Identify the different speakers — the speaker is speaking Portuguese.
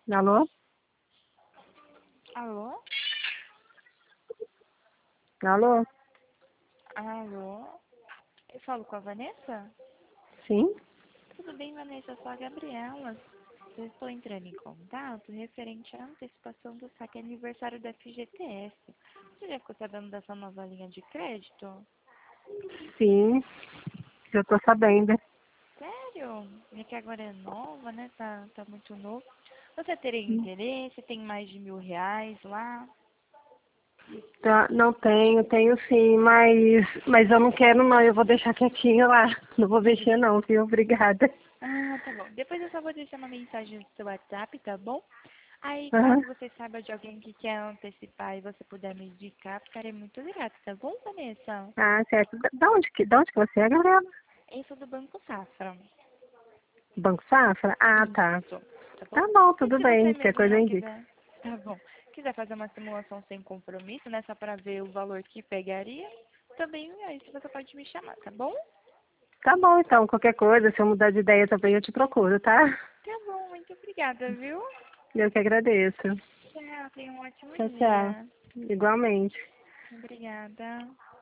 Speaker 1: Alô?
Speaker 2: Alô?
Speaker 1: Alô?
Speaker 2: Alô? Eu falo com a Vanessa?
Speaker 1: Sim?
Speaker 2: Tudo bem, Vanessa? Eu sou a Gabriela. Eu estou entrando em contato referente à antecipação do saque aniversário da FGTS. Você já ficou sabendo dessa nova linha de crédito?
Speaker 1: Sim, eu tô sabendo.
Speaker 2: Sério? É que agora é nova, né? Tá muito novo. Você teria interesse? Tem mais de R$ 1.000 lá?
Speaker 1: Tá, não tenho sim, mas eu não quero não, eu vou deixar quietinho lá. Não vou mexer não, viu? Obrigada.
Speaker 2: Ah, tá bom. Depois eu só vou deixar uma mensagem no seu WhatsApp, tá bom? Aí,
Speaker 1: Aham.
Speaker 2: caso você saiba de alguém que quer antecipar e você puder me indicar, ficarei muito grata, tá bom, Vanessa?
Speaker 1: Ah, certo. Da onde que você é, Gabriela?
Speaker 2: Eu sou do Banco Safra.
Speaker 1: Banco Safra? Ah, tá.
Speaker 2: Isso, tá bom?
Speaker 1: Tá bom,
Speaker 2: E
Speaker 1: tudo
Speaker 2: se você
Speaker 1: bem, se a
Speaker 2: mesmo
Speaker 1: coisa
Speaker 2: não
Speaker 1: indica.
Speaker 2: quiser, tá bom. Quiser fazer uma simulação sem compromisso, né, só pra ver o valor que pegaria, também aí você pode me chamar, tá bom?
Speaker 1: Tá bom, então, qualquer coisa, se eu mudar de ideia também eu te procuro, tá?
Speaker 2: Tá bom, muito obrigada, viu?
Speaker 1: Eu que agradeço.
Speaker 2: Tchau, tenha um ótimo
Speaker 1: Tchau, tchau.
Speaker 2: dia.
Speaker 1: Igualmente.
Speaker 2: Obrigada.